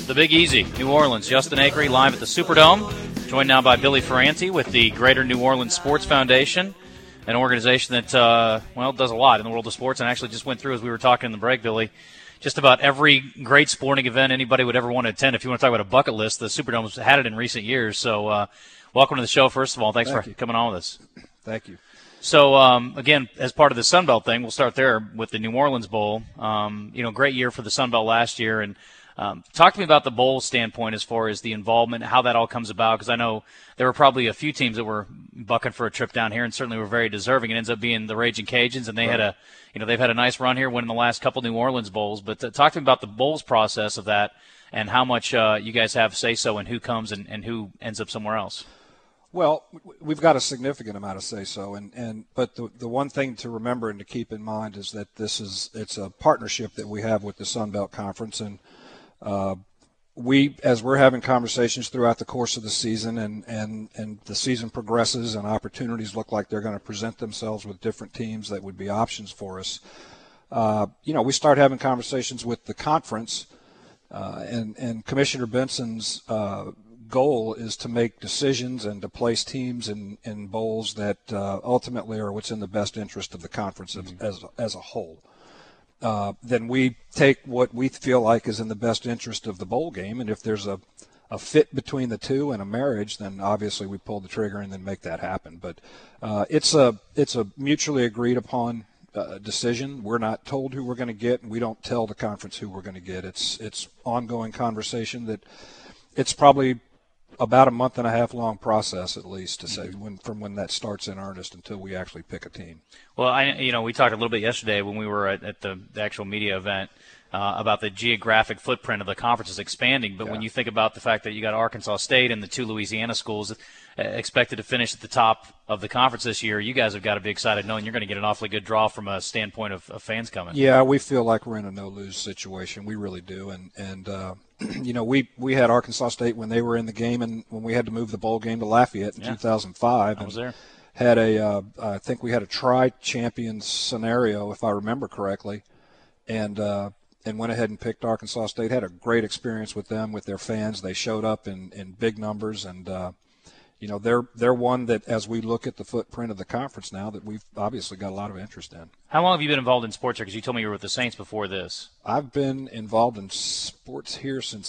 The Big Easy, New Orleans. Justin Acree live at the Superdome. Joined now by Billy Ferranti with the Greater New Orleans Sports Foundation, an organization that, does a lot in the world of sports, and actually just went through, as we were talking in the break, Billy, just about every great sporting event anybody would ever want to attend. If you want to talk about a bucket list, the Superdome's had it in recent years. So welcome to the show, first of all. Thanks for coming on with us. Thank you. So, again, as part of the Sun Belt thing, we'll start there with the New Orleans Bowl. Great year for the Sun Belt last year. And talk to me about the bowl standpoint as far as the involvement, how that all comes about, because I know there were probably a few teams that were bucking for a trip down here and certainly were very deserving. It ends up being the Raging Cajuns, and they had they've had a nice run here, winning the last couple New Orleans Bowls. But talk to me about the Bowls process of that and how much you guys have say-so in who comes and who ends up somewhere else. Well, we've got a significant amount of say-so, but the one thing to remember and to keep in mind is that it's a partnership that we have with the Sun Belt Conference, and as we're having conversations throughout the course of the season and the season progresses and opportunities look like they're going to present themselves with different teams that would be options for us, we start having conversations with the conference, and Commissioner Benson's goal is to make decisions and to place teams in bowls that ultimately are what's in the best interest of the conference as a whole. Then we take what we feel like is in the best interest of the bowl game, and if there's a fit between the two and a marriage, then obviously we pull the trigger and then make that happen. But it's a mutually agreed upon decision. We're not told who we're going to get, and we don't tell the conference who we're going to get. It's ongoing conversation that it's probably about a month and a half long process, at least, to say from when that starts in earnest until we actually pick a team. Well, we talked a little bit yesterday when we were at the actual media event about the geographic footprint of the conferences expanding. But when you think about the fact that you got Arkansas State and the two Louisiana schools expected to finish at the top of the conference this year, you guys have got to be excited knowing you're going to get an awfully good draw from a standpoint of fans coming. Yeah, we feel like we're in a no-lose situation. We really do. And we had Arkansas State when they were in the game, and when we had to move the bowl game to Lafayette in 2005. I was there. Had I think we had a tri-champion scenario, if I remember correctly, and went ahead and picked Arkansas State. Had a great experience with them, with their fans. They showed up in big numbers, and they're one that, as we look at the footprint of the conference now, that we've obviously got a lot of interest in. How long have you been involved in sports here? Because you told me you were with the Saints before this. I've been involved in sports here since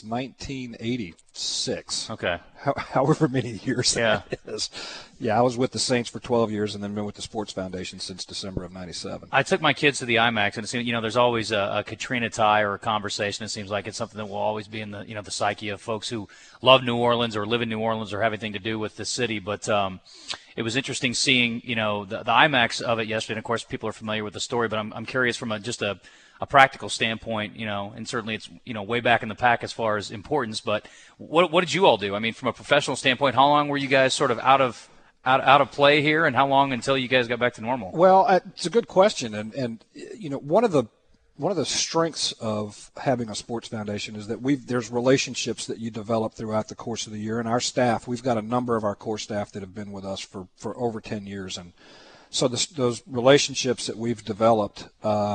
1986. Okay. However many years that is. Yeah, I was with the Saints for 12 years and then been with the Sports Foundation since December of 97. I took my kids to the IMAX, and it seems, there's always a Katrina tie or a conversation. It seems like it's something that will always be in the the psyche of folks who love New Orleans or live in New Orleans or have anything to do with the city. But it was interesting seeing the IMAX of it yesterday. And of course, people are familiar with the story, but I'm curious from just a practical standpoint, and certainly it's, way back in the pack as far as importance, but what did you all do? I mean, from a professional standpoint, how long were you guys sort of out of play here, and how long until you guys got back to normal? Well, it's a good question, and one of the strengths of having a sports foundation is that there's relationships that you develop throughout the course of the year, and our staff, we've got a number of our core staff that have been with us for over 10 years, and so those relationships that we've developed,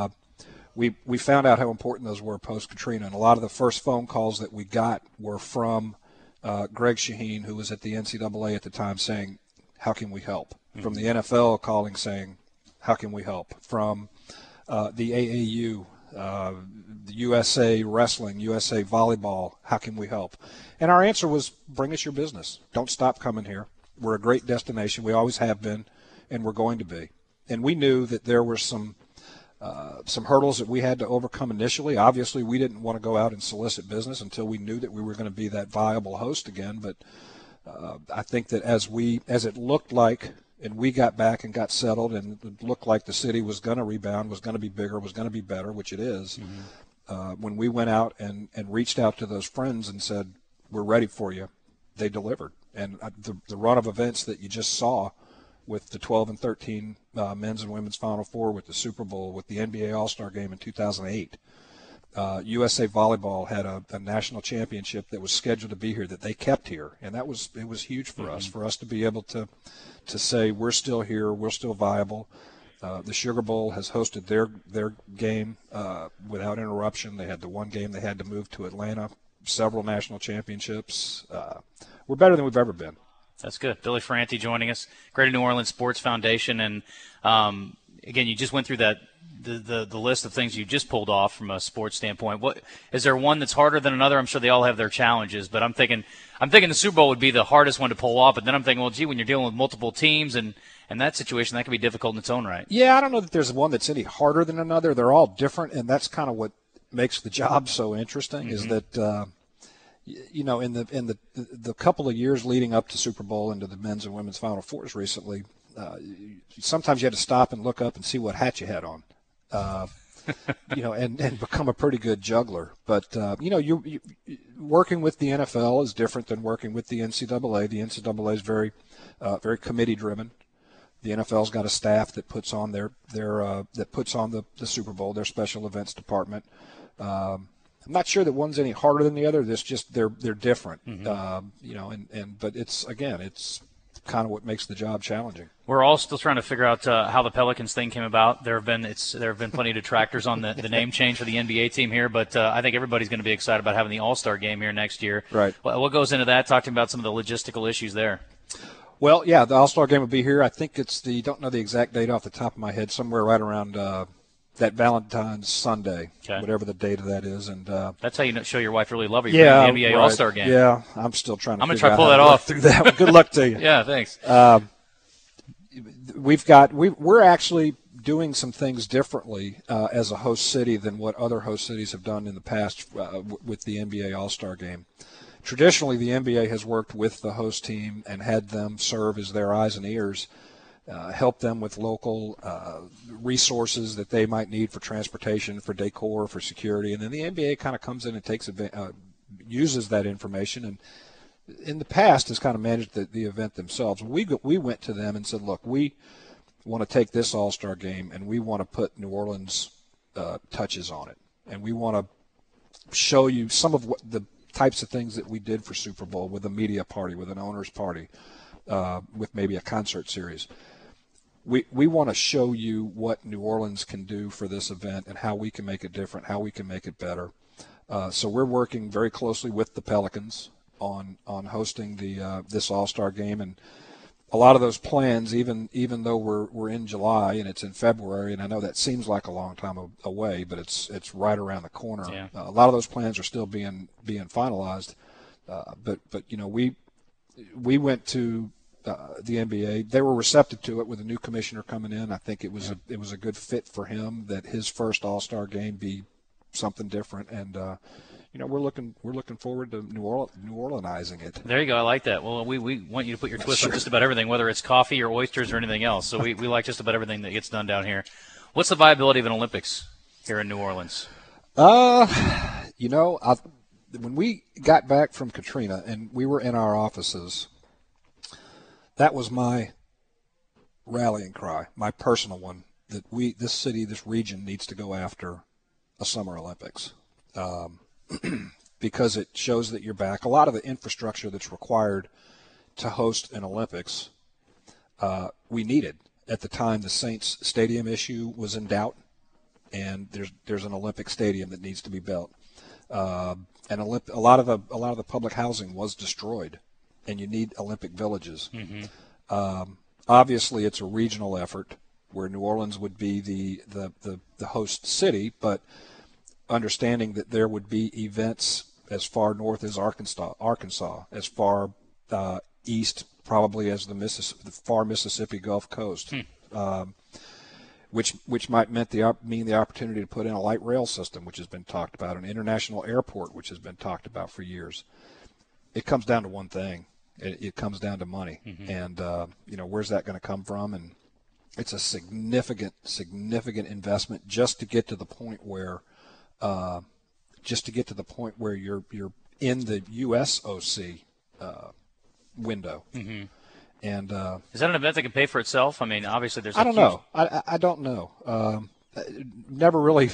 we found out how important those were post-Katrina, and a lot of the first phone calls that we got were from Greg Shaheen, who was at the NCAA at the time, saying, how can we help? Mm-hmm. From the NFL calling saying, how can we help? From the AAU, the USA Wrestling, USA Volleyball, how can we help? And our answer was, bring us your business. Don't stop coming here. We're a great destination. We always have been, and we're going to be. And we knew that there were some hurdles that we had to overcome initially. Obviously, we didn't want to go out and solicit business until we knew that we were going to be that viable host again. But I think that as it looked like, and we got back and got settled, and it looked like the city was going to rebound, was going to be bigger, was going to be better, which it is. Mm-hmm. When we went out and reached out to those friends and said, we're ready for you, they delivered. And the run of events that you just saw with the 12 and 13 men's and women's Final Four, with the Super Bowl, with the NBA All-Star Game in 2008, USA Volleyball had a national championship that was scheduled to be here that they kept here, and it was huge for us to be able to say we're still here, we're still viable. The Sugar Bowl has hosted their game without interruption. They had the one game they had to move to Atlanta several national championships. We're better than we've ever been. That's good. Billy Ferranti joining us, Greater New Orleans Sports Foundation, and again, you just went through that the list of things you just pulled off from a sports standpoint. What is there one that's harder than another? I'm sure they all have their challenges, but I'm thinking the Super Bowl would be the hardest one to pull off. But then I'm thinking, well, gee, when you're dealing with multiple teams and that situation, that can be difficult in its own right. Yeah, I don't know that there's one that's any harder than another. They're all different, and that's kind of what makes the job so interesting. Mm-hmm. Is that in the couple of years leading up to Super Bowl and to the men's and women's Final Fours recently, sometimes you had to stop and look up and see what hat you had on, and become a pretty good juggler. But you working with the NFL is different than working with the NCAA. The NCAA is very committee driven. The NFL's got a staff that puts on the Super Bowl, their special events department. I'm not sure that one's any harder than the other. It's just they're different. Mm-hmm. But it's kind of what makes the job challenging. We're all still trying to figure out how the Pelicans thing came about. There have been plenty of detractors on the name change for the NBA team here, but I think everybody's going to be excited about having the All-Star game here next year. Right. What goes into that? Talk to me about some of the logistical issues there. Well, yeah, the All-Star game will be here. I think don't know the exact date off the top of my head, somewhere right around that Valentine's Sunday, whatever the date of that is. And that's how you show your wife really love you. Yeah, for the NBA All-Star game. Yeah, I'm still trying to. I'm going to try to pull that off through that. Good luck to you. Yeah, thanks. We're actually doing some things differently as a host city than what other host cities have done in the past with the NBA All-Star game. Traditionally, the NBA has worked with the host team and had them serve as their eyes and ears, help them with local resources that they might need for transportation, for decor, for security, and then the NBA kind of comes in and uses that information, and in the past has kind of managed the event themselves. We went to them and said, look, we want to take this All-Star game and we want to put New Orleans touches on it, and we want to show you some of what the types of things that we did for Super Bowl with a media party, with an owner's party, with maybe a concert series. We want to show you what New Orleans can do for this event and how we can make it different, how we can make it better. So we're working very closely with the Pelicans on hosting this All-Star game, and a lot of those plans, even though we're in July and it's in February, and I know that seems like a long time away, but it's right around the corner. Yeah. A lot of those plans are still being finalized. But we went to the NBA. They were receptive to it with a new commissioner coming in. I think it was a good fit for him that his first All-Star game be something different, and we're looking forward to New Orleanizing it. There you go. I like that. Well, we want you to put your twist on just about everything, whether it's coffee or oysters or anything else. So we like just about everything that gets done down here. What's the viability of an Olympics here in New Orleans? When we got back from Katrina and we were in our offices, that was my rallying cry, my personal one, that this city, this region needs to go after a Summer Olympics. Because it shows that you're back. A lot of the infrastructure that's required to host an Olympics, we needed. At the time, the Saints Stadium issue was in doubt, and there's an Olympic stadium that needs to be built. And a lot of the public housing was destroyed, and you need Olympic villages. Mm-hmm. Obviously, it's a regional effort where New Orleans would be the host city, but understanding that there would be events as far north as Arkansas, as far east probably as the far Mississippi Gulf Coast, which might mean the opportunity to put in a light rail system, which has been talked about, an international airport, which has been talked about for years. It comes down to one thing. It comes down to money, mm-hmm. and where's that going to come from? And it's a significant investment just to get to the point where. You're in the USOC window. Mm-hmm. And is that an event that can pay for itself? I mean, obviously there's. I don't know. I don't know. Never really.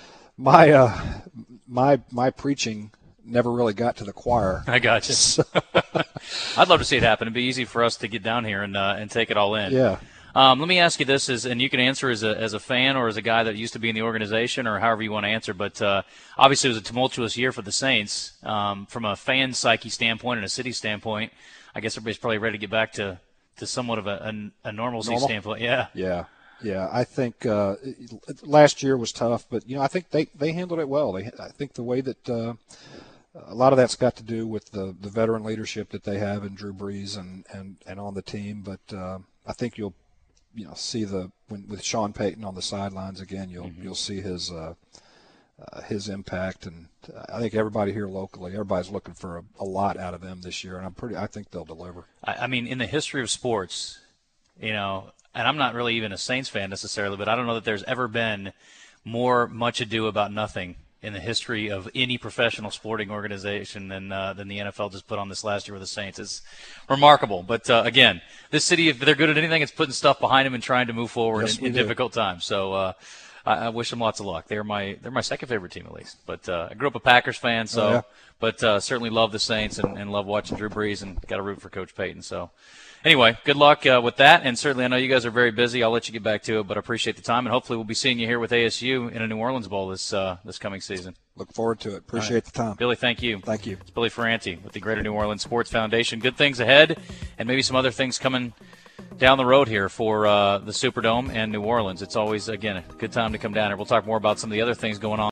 My preaching never really got to the choir. I got you. So. I'd love to see it happen. It'd be easy for us to get down here and take it all in. Yeah. Let me ask you this, and you can answer as a fan or as a guy that used to be in the organization or however you want to answer, but obviously it was a tumultuous year for the Saints. From a fan psyche standpoint and a city standpoint, I guess everybody's probably ready to get back to somewhat of a normalcy standpoint. Yeah. Yeah, I think last year was tough, but I think they handled it well. I think the way that a lot of that's got to do with the veteran leadership that they have in Drew Brees and on the team. But I think you'll see with Sean Payton on the sidelines again, you'll see his impact, and I think everybody here locally, everybody's looking for a lot out of them this year, and I think they'll deliver. I mean, in the history of sports, and I'm not really even a Saints fan necessarily, but I don't know that there's ever been more much ado about nothing in the history of any professional sporting organization than the NFL just put on this last year with the Saints. It's remarkable. But, again, this city, if they're good at anything, it's putting stuff behind them and trying to move forward in difficult times. So I wish them lots of luck. They're my second favorite team, at least. But I grew up a Packers fan, but certainly love the Saints and love watching Drew Brees and got to root for Coach Payton. So anyway, good luck with that. And certainly I know you guys are very busy. I'll let you get back to it, but I appreciate the time. And hopefully we'll be seeing you here with ASU in a New Orleans Bowl this coming season. Look forward to it. Appreciate the time. Billy, thank you. Thank you. It's Billy Ferranti with the Greater New Orleans Sports Foundation. Good things ahead and maybe some other things coming down the road here for the Superdome and New Orleans. It's always, again, a good time to come down here. We'll talk more about some of the other things going on.